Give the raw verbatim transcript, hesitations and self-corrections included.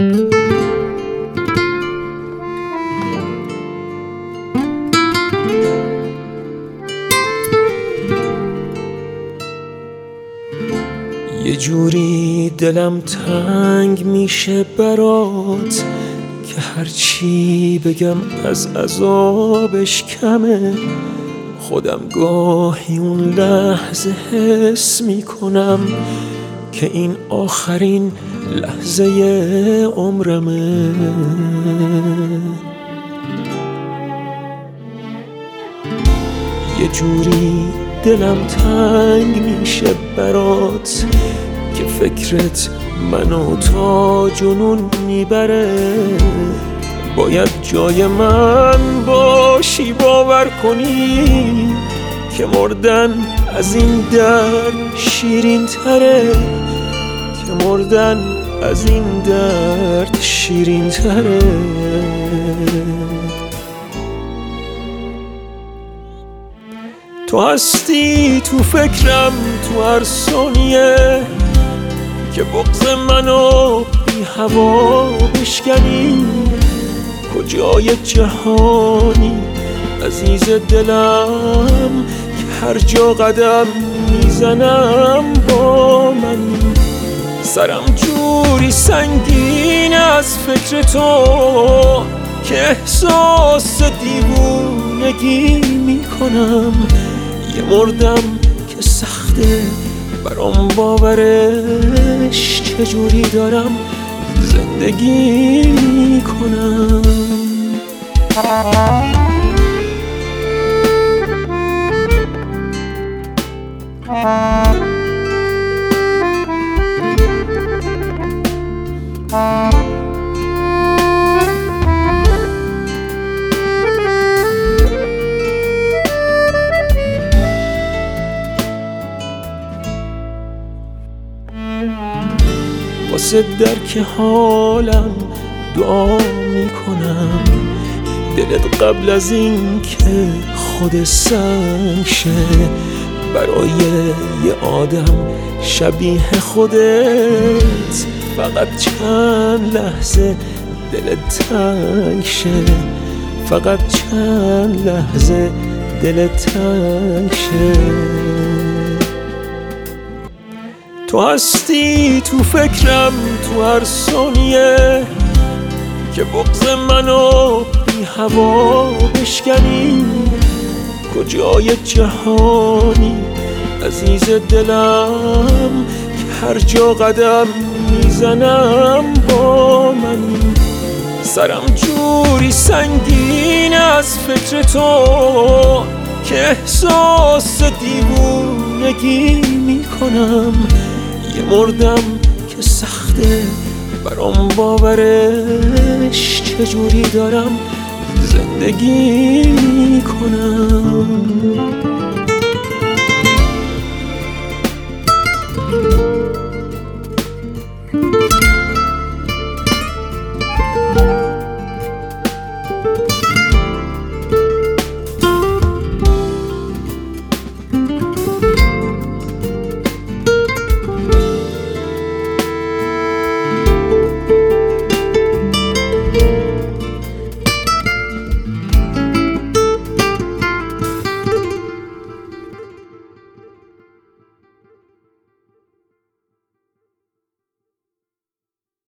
یه جوری دلم تنگ میشه برات که هرچی بگم از عذابش کمه. خودم گاهی اون لحظه حس میکنم که این آخرین لحظه عمرمه. یه جوری دلم تنگ میشه برات که فکرت منو تا جنون میبره. باید جای من باشی باور کنی که مردن از این درد شیرین تره، که مردن از این درد شیرین تره. تو هستی تو فکرم تو هر ثانیه که بغض منو بی هوا بشکنی. کجای جهانی عزیز دلم که هر جا قدم میزنم با منی. سرم جوری سنگین از فکر تو که احساس دیوونگی میکنم. یه مردم که سخته برام باورش، چجوری دارم زندگی میکنم. واسه درک حالم دعا میکنم، دلت قبل از این که خود سنگ شه برای یه آدم شبیه خودت. فقط چند لحظه دلت تنگ شه، فقط چند لحظه دلت تنگ شه. تو هستی تو فکرم تو هر ثانیه که بغض منو بی هوا بشکنی. کجای جهانی عزیز دلم که هر جا قدم میزنم با منی. سرم جوری سنگین از فکر تو که احساس دیوونگی میکنم. یه مردم که سخته برام باورش، چجوری دارم زندگی میکنم.